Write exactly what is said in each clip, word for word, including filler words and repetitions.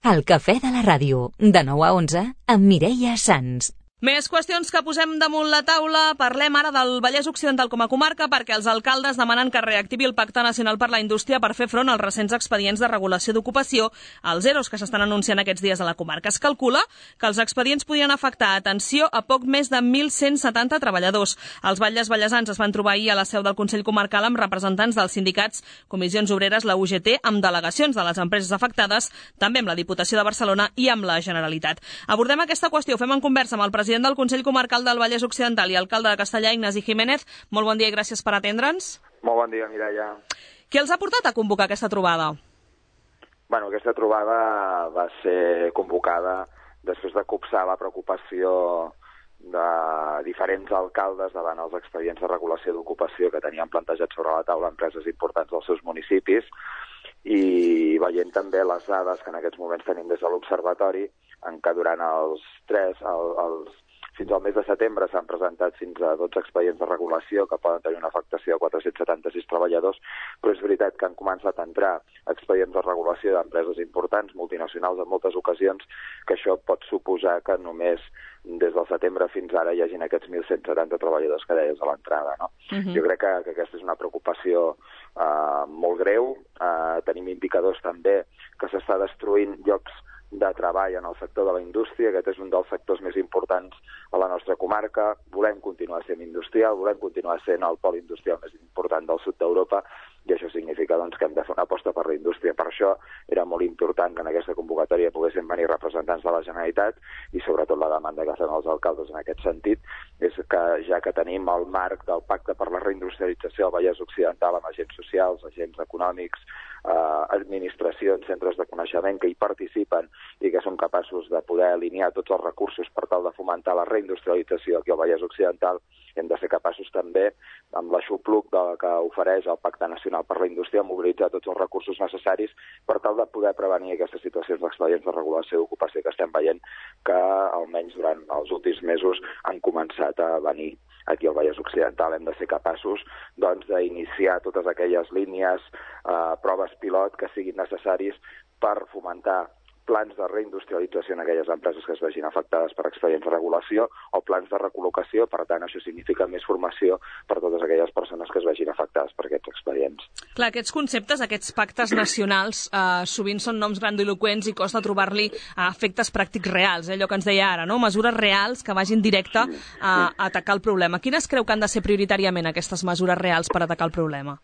El cafè de la ràdio, de nou a onze, amb Mireia Sans. Més qüestions que posem damunt la taula. Parlem ara del Vallès Occidental com a comarca perquè els alcaldes demanen que es reactivi el Pacte Nacional per la Indústria per fer front als recents expedients de regulació d'ocupació, als EROs que s'estan anunciant aquests dies a la comarca. Es calcula que els expedients podien afectar, atenció, a poc més de mil cent setanta treballadors. Els batlles vallesans es van trobar ahir a la seu del Consell Comarcal amb representants dels sindicats, Comissions Obreres, la U G T, amb delegacions de les empreses afectades, també amb la Diputació de Barcelona i amb la Generalitat. Abordem aquesta qüestió, fem en conversa amb el president del Consell Comarcal del Vallès Occidental i alcalde de Castellà, Ignasi Jiménez. Molt bon dia i gràcies per atendre'ns. Molt bon dia, Mireia. Què els ha portat a convocar aquesta trobada? Bueno, aquesta trobada va ser convocada després de copsar la preocupació de diferents alcaldes davant els expedients de regulació d'ocupació que tenien plantejats sobre la taula empreses importants dels seus municipis i veient també les dades que en aquests moments tenim des de l'Observatori, en què durant els tres, el, els, fins al mes de setembre s'han presentat fins a dotze expedients de regulació que poden tenir una afectació de quatre-cents setanta-sis treballadors, però és veritat que han començat a entrar expedients de regulació d'empreses importants, multinacionals en moltes ocasions, que això pot suposar que només des del setembre fins ara hi hagin aquests mil cent setanta treballadors que deies a l'entrada, no? Uh-huh. Jo crec que, que aquesta és una preocupació uh, molt greu. Uh, tenim indicadors també que s'està destruint llocs de treball en el sector de la indústria. Aquest és un dels sectors més importants a la nostra comarca. Volem continuar sent industrial, volem continuar sent el pol industrial més important del sud d'Europa, i això significa doncs, que hem de fer una aposta per la indústria. Per això era molt important que en aquesta convocatòria poguessin venir representants de la Generalitat i sobretot la demanda que fem els alcaldes en aquest sentit és que ja que tenim el marc del Pacte per la Reindustrialització al Vallès Occidental amb agents socials, agents econòmics, eh, administracions, centres de coneixement que hi participen i que són capaços de poder alinear tots els recursos per tal de fomentar la reindustrialització aquí al Vallès Occidental, hem de ser capaços també, amb l'aixopluc que ofereix el Pacte Nacional per la Indústria, mobilitzar tots els recursos necessaris per tal de poder prevenir aquestes situacions d'expedients de regulació d'ocupació que estem veient que almenys durant els últims mesos han començat a venir aquí al Vallès Occidental. Hem de ser capaços doncs, d'iniciar totes aquelles línies, eh, proves pilot que siguin necessaris per fomentar plans de reindustrialització en aquelles empreses que es vegin afectades per expedients de regulació o plans de recol·locació. Per tant, això significa més formació per totes aquelles persones que es vegin afectades per aquests expedients. Clar, aquests conceptes, aquests pactes nacionals, eh, sovint són noms grandiloquents i costa trobar-li eh, efectes pràctics reals, eh, allò que ens deia ara, no? Mesures reals que vagin directe sí, sí. a atacar el problema. Quines creu que han de ser prioritàriament aquestes mesures reals per atacar el problema?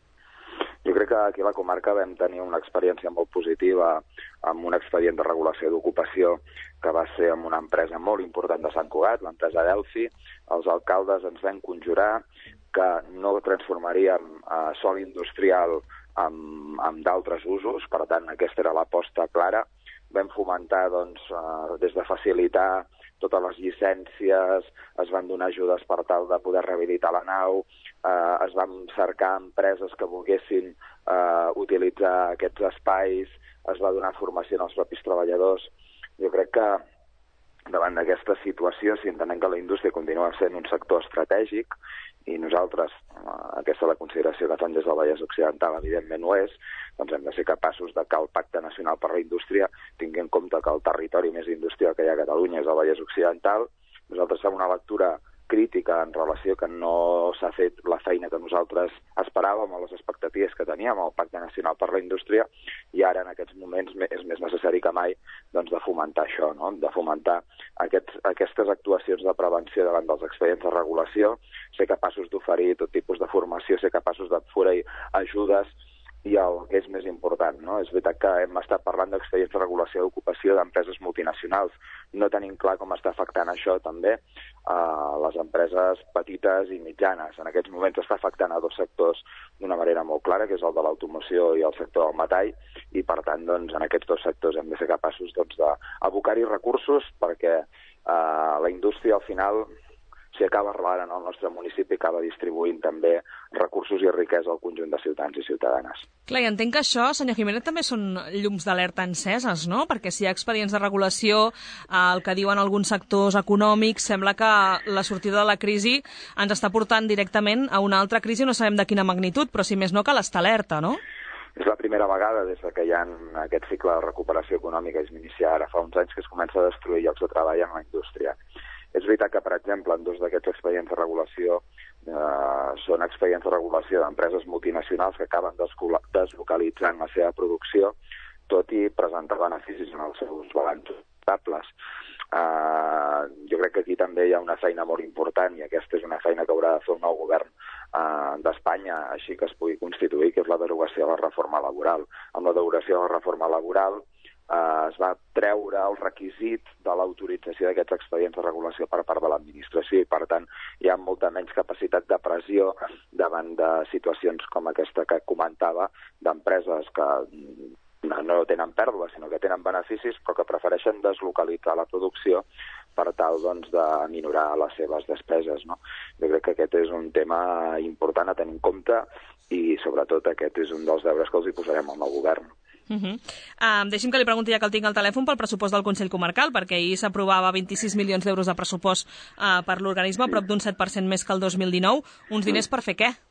Jo crec que aquí a la comarca vam tenir una experiència molt positiva amb un expedient de regulació d'ocupació que va ser amb una empresa molt important de Sant Cugat, l'empresa Delphi. Els alcaldes ens vam conjurar que no transformaríem eh, sol industrial amb, amb d'altres usos, per tant aquesta era l'aposta clara. Vam fomentar doncs, eh, des de facilitar totes les llicències, es van donar ajudes per tal de poder rehabilitar la nau, eh, es van cercar empreses que volguessin eh, utilitzar aquests espais, es va donar formació als propis treballadors. Jo crec que davant d'aquesta situació, si entenem que la indústria continua sent un sector estratègic, i nosaltres, aquesta és la consideració que fan des del Vallès Occidental, evidentment ho és, doncs hem de ser capaços de que el Pacte Nacional per la Indústria tingui en compte que el territori més industrial que hi ha a Catalunya és el Vallès Occidental. Nosaltres fem una lectura crítica en relació que no s'ha fet la feina que nosaltres esperàvem o les expectatives que teníem al Pacte Nacional per la Indústria, i ara en aquests moments és més necessari que mai doncs, de fomentar això, no? De fomentar aquests, aquestes actuacions de prevenció davant dels expedients de regulació, ser capaços d'oferir tot tipus de formació, ser capaços d'oferir ajudes, i el que és més important, no? És veritat que hem estat parlant d'expedients de regulació d'ocupació d'empreses multinacionals. No tenim clar com està afectant això també a les empreses petites i mitjanes. En aquests moments està afectant a dos sectors d'una manera molt clara, que és el de l'automoció i el sector del metall, i per tant doncs, en aquests dos sectors hem de ser capaços doncs, d'abocar-hi recursos perquè eh, la indústria al final, si acaba arrelant en el nostre municipi, acaba distribuint també recursos i riquesa al conjunt de ciutadans i ciutadanes. Clar, i entenc que això, senyor Jiménez, també són llums d'alerta enceses, no? Perquè si hi ha expedients de regulació, el que diuen alguns sectors econòmics, sembla que la sortida de la crisi ens està portant directament a una altra crisi, no sabem de quina magnitud, però si més no cal estar alerta, no? És la primera vegada des que hi ha aquest cicle de recuperació econòmica que es inicia ara fa uns anys que es comença a destruir llocs de treball en la indústria. És veritat que, per exemple, en dos d'aquests expedients de regulació eh, són expedients de regulació d'empreses multinacionals que acaben deslocalitzant la seva producció, tot i presentar beneficis en els seus balanços comptables. Uh, jo crec que aquí també hi ha una feina molt important i aquesta és una feina que haurà de fer el nou govern uh, d'Espanya, així que es pugui constituir, que és la derogació de la reforma laboral. Amb la derogació de la reforma laboral Uh, es va treure el requisit de l'autorització d'aquests expedients de regulació per part de l'administració i, per tant, hi ha molta menys capacitat de pressió davant de situacions com aquesta que comentava, d'empreses que no tenen pèrdues, sinó que tenen beneficis, però que prefereixen deslocalitzar la producció per tal doncs, de minorar les seves despeses. No? Jo crec que aquest és un tema important a tenir en compte i, sobretot, aquest és un dels deures que els hi posarem al nou govern. Uh -huh. uh, deixi'm que li pregunti, ja que el tinc al telèfon, pel pressupost del Consell Comarcal, perquè ahir s'aprovava vint-i-sis milions d'euros de pressupost uh, per l'organisme, sí. Prop d'un set per cent més que el dos mil dinou. Uns diners per fer què?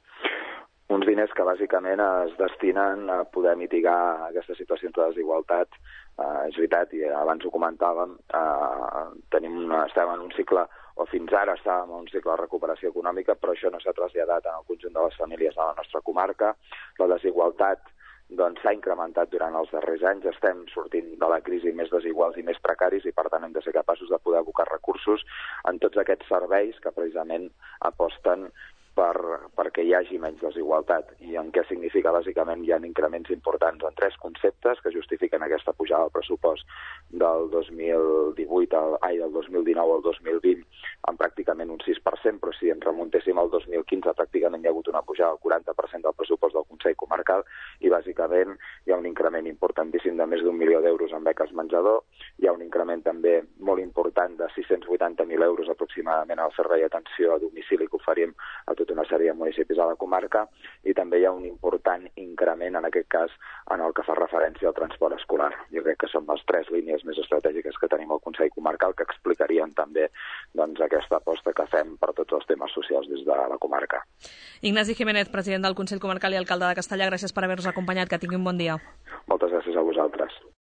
Uns diners que bàsicament es destinen a poder mitigar aquestes situacions de desigualtat. Uh, és veritat, i abans ho comentàvem, uh, tenim una, estem en un cicle, o fins ara estàvem en un cicle de recuperació econòmica, però això no s'ha traslladat en el conjunt de les famílies de la nostra comarca. La desigualtat doncs s'ha incrementat durant els darrers anys, estem sortint de la crisi més desiguals i més precaris i per tant hem de ser capaços de poder abocar recursos en tots aquests serveis que precisament aposten per, perquè hi hagi menys desigualtat. I en què significa? Bàsicament hi ha increments importants en tres conceptes que justifiquen aquesta pujada del pressupost del dos mil divuit al, ai, del dos mil dinou al dos mil vint en pràcticament un sis per cent, però si ens remuntéssim al dos mil quinze pràcticament hi ha hagut una pujada del quaranta per cent del pressupost del Consell Comarcal i bàsicament hi ha un increment importantíssim de més d'un milió d'euros en beques menjador, hi ha un increment també molt important de sis-cents vuitanta mil euros aproximadament al servei d'atenció a domicili que oferim a tota una sèrie de municipis a la comarca i també hi ha un important increment en aquest cas en el que fa referència al transport escolar. Jo crec que són les tres línies més estratègiques que tenim al Consell Comarcal que explicarien també doncs, aquesta aposta que fem per tots els temes socials des de la comarca. Ignasi Jiménez, president del Consell Comarcal i alcalde de Castellar, gràcies per haver-nos acompanyat. Que tingui un bon dia. Moltes gràcies a vosaltres.